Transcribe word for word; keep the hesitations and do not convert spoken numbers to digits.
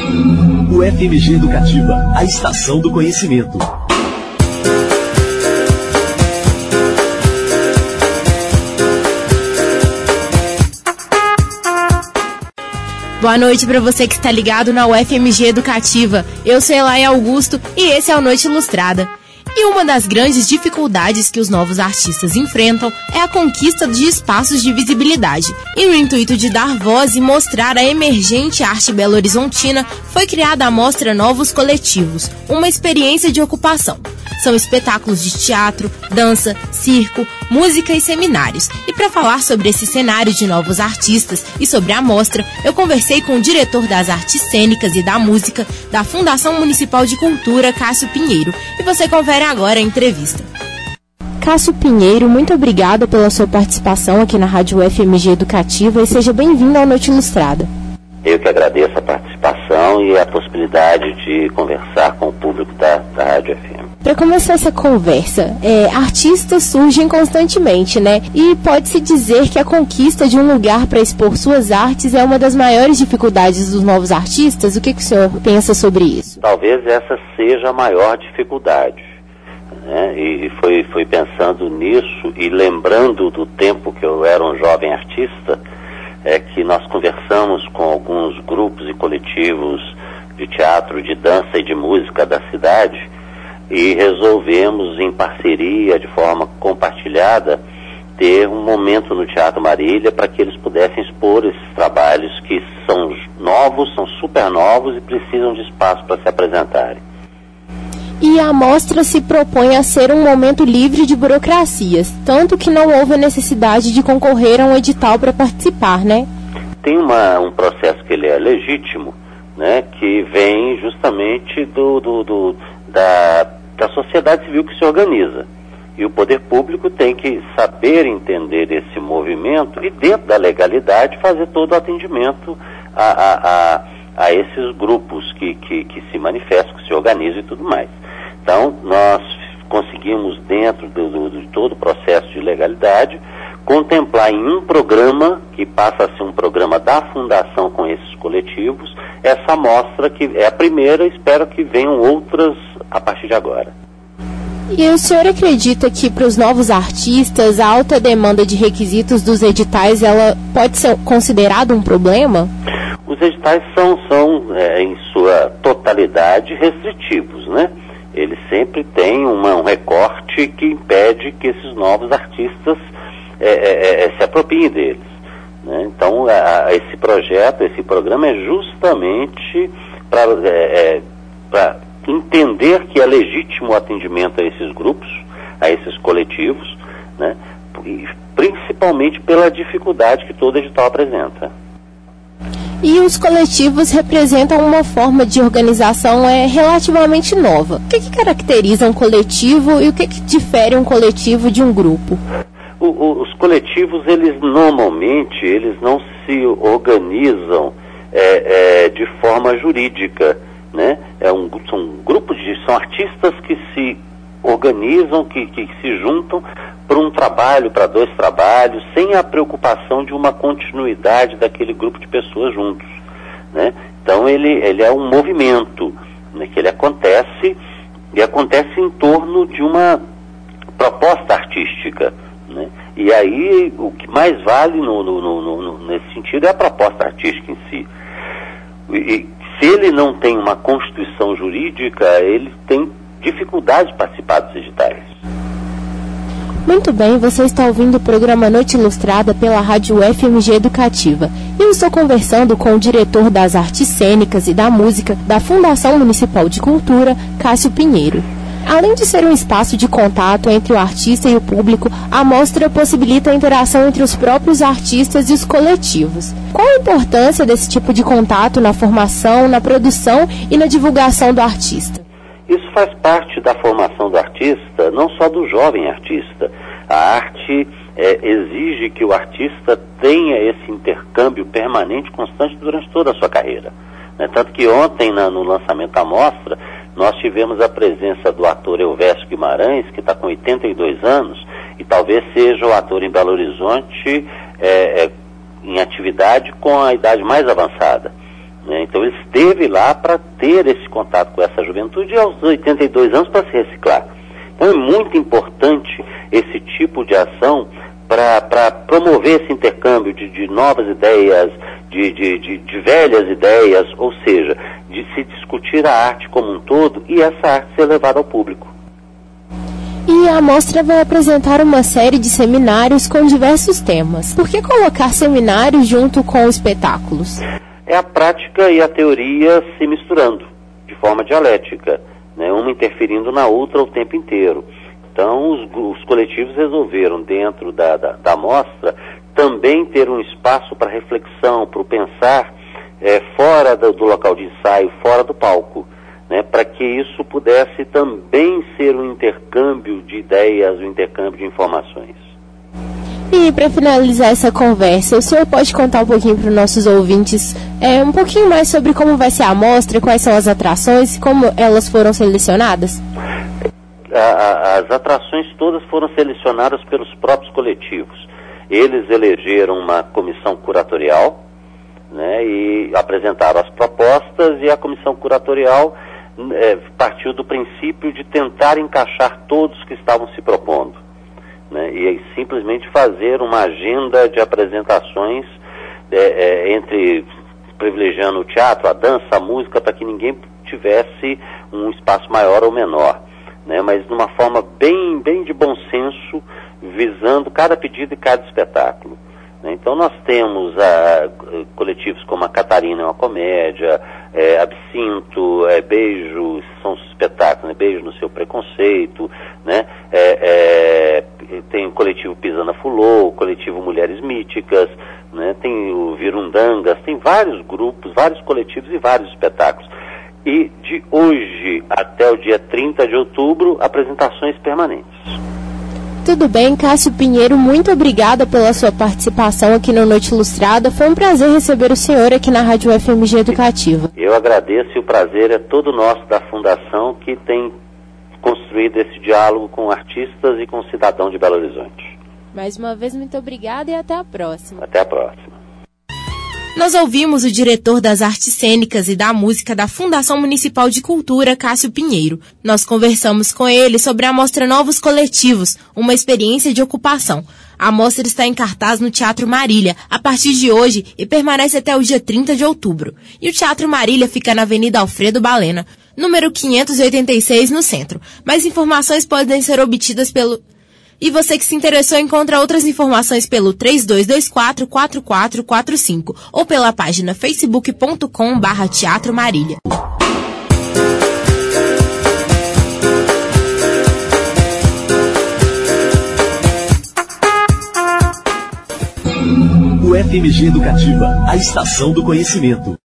O F M G Educativa, a estação do conhecimento. Boa noite para você que está ligado na U F M G Educativa. Eu sou Elaia Augusto e esse é o Noite Ilustrada. E uma das grandes dificuldades que os novos artistas enfrentam é a conquista de espaços de visibilidade. E no intuito de dar voz e mostrar a emergente arte belo-horizontina, foi criada a mostra Novos Coletivos, uma experiência de ocupação. São espetáculos de teatro, dança, circo, música e seminários. E para falar sobre esse cenário de novos artistas e sobre a mostra, eu conversei com o diretor das artes cênicas e da música da Fundação Municipal de Cultura, Cássio Pinheiro. E você confere agora a entrevista. Cássio Pinheiro, muito obrigada pela sua participação aqui na Rádio U F M G Educativa e seja bem-vindo ao Noite Ilustrada. Eu que agradeço a participação e a possibilidade de conversar com o público da, da Rádio F M. Para começar essa conversa, é, artistas surgem constantemente, né? E pode-se dizer que a conquista de um lugar para expor suas artes é uma das maiores dificuldades dos novos artistas. O que, que o senhor pensa sobre isso? Talvez essa seja a maior dificuldade, né? E foi, foi pensando nisso e lembrando do tempo que eu era um jovem artista, é que nós conversamos com alguns grupos e coletivos de teatro, de dança e de música da cidade e resolvemos, em parceria, de forma compartilhada, ter um momento no Teatro Marília para que eles pudessem expor esses trabalhos que são novos, são super novos e precisam de espaço para se apresentarem. E a mostra se propõe a ser um momento livre de burocracias, tanto que não houve a necessidade de concorrer a um edital para participar, né? Tem uma, um processo que ele é legítimo, né, que vem justamente do, do, do, da, da sociedade civil que se organiza. E o poder público tem que saber entender esse movimento e, dentro da legalidade, fazer todo o atendimento a, a, a, a esses grupos que, que, que se manifestam, que se organizam e tudo mais. Então, nós conseguimos, dentro do, do, de todo o processo de legalidade, contemplar em um programa, que passa a ser um programa da Fundação com esses coletivos, essa mostra que é a primeira, espero que venham outras a partir de agora. E o senhor acredita que para os novos artistas a alta demanda de requisitos dos editais ela pode ser considerada um problema? Os editais são, são é, em sua totalidade, restritivos, né? Eles sempre têm uma, um recorte que impede que esses novos artistas é, é, é, se apropriem deles, né? Então, a, esse projeto, esse programa é justamente para é, é, entender que é legítimo o atendimento a esses grupos, a esses coletivos, né? E principalmente pela dificuldade que todo edital apresenta. E os coletivos representam uma forma de organização é, relativamente nova. O que, que caracteriza um coletivo e o que, que difere um coletivo de um grupo? O, o, os coletivos, eles normalmente, eles não se organizam é, é, de forma jurídica, né? É um, são grupos de, são artistas que se organizam, que, que se juntam para um trabalho, para dois trabalhos, sem a preocupação de uma continuidade daquele grupo de pessoas juntos, né? Então ele, ele é um movimento, né, que ele acontece e acontece em torno de uma proposta artística, né? E aí o que mais vale no, no, no, no, nesse sentido é a proposta artística em si. E, e se ele não tem uma constituição jurídica, ele tem dificuldade de participar dos editais. Muito bem, você está ouvindo o programa Noite Ilustrada pela Rádio U F M G Educativa. Eu estou conversando com o diretor das artes cênicas e da música da Fundação Municipal de Cultura, Cássio Pinheiro. Além de ser um espaço de contato entre o artista e o público, a mostra possibilita a interação entre os próprios artistas e os coletivos. Qual a importância desse tipo de contato na formação, na produção e na divulgação do artista? Isso faz parte da formação do artista, não só do jovem artista. A arte é, exige que o artista tenha esse intercâmbio permanente, constante durante toda a sua carreira, né? Tanto que ontem, na, no lançamento da mostra, nós tivemos a presença do ator Elvésio Guimarães, que está com oitenta e dois anos, e talvez seja o ator em Belo Horizonte é, é, em atividade com a idade mais avançada, Né? Então ele esteve lá para ter esse contato com essa juventude e aos oitenta e dois anos para se reciclar. Então é muito importante esse tipo de ação para promover esse intercâmbio de, de novas ideias, de, de, de, de velhas ideias, ou seja, de se discutir a arte como um todo e essa arte ser levada ao público. E a mostra vai apresentar uma série de seminários com diversos temas. Por que colocar seminários junto com espetáculos? É a prática e a teoria se misturando de forma dialética, né, uma interferindo na outra o tempo inteiro. Então, os, os coletivos resolveram, dentro da, da, da mostra, também ter um espaço para reflexão, para o pensar é, fora do, do local de ensaio, fora do palco, né, para que isso pudesse também ser um intercâmbio de ideias, um intercâmbio de informações. E para finalizar essa conversa, o senhor pode contar um pouquinho para os nossos ouvintes é, um pouquinho mais sobre como vai ser a mostra, quais são as atrações e como elas foram selecionadas? As atrações todas foram selecionadas pelos próprios coletivos. Eles elegeram uma comissão curatorial, né, e apresentaram as propostas, e a comissão curatorial é, partiu do princípio de tentar encaixar todos que estavam se propondo, né, e simplesmente fazer uma agenda de apresentações é, é, entre privilegiando o teatro, a dança, a música, para que ninguém tivesse um espaço maior ou menor. Né, mas de uma forma bem, bem de bom senso, visando cada pedido e cada espetáculo. Né. Então nós temos a, coletivos como a Catarina é uma comédia, é, Absinto, é, Beijo, são os espetáculos, né, Beijo no seu preconceito, né, é, é, tem o coletivo Pisana Fulô, o coletivo Mulheres Míticas, né, tem o Virundangas, tem vários grupos, vários coletivos e vários espetáculos. E de hoje até o dia trinta de outubro, apresentações permanentes. Tudo bem, Cássio Pinheiro, muito obrigada pela sua participação aqui no Noite Ilustrada. Foi um prazer receber o senhor aqui na Rádio F M G Educativa. Eu agradeço e o prazer é todo nosso da Fundação, que tem construído esse diálogo com artistas e com o cidadão de Belo Horizonte. Mais uma vez, muito obrigada e até a próxima. Até a próxima. Nós ouvimos o diretor das artes cênicas e da música da Fundação Municipal de Cultura, Cássio Pinheiro. Nós conversamos com ele sobre a mostra Novos Coletivos, uma experiência de ocupação. A mostra está em cartaz no Teatro Marília, a partir de hoje, e permanece até o dia trinta de outubro. E o Teatro Marília fica na Avenida Alfredo Balena, número quinhentos e oitenta e seis, no centro. Mais informações podem ser obtidas pelo... E você que se interessou encontra outras informações pelo três dois dois quatro, quatro quatro quatro cinco ou pela página facebook ponto com barra Teatro Marília. O F M G Educativa, a estação do conhecimento.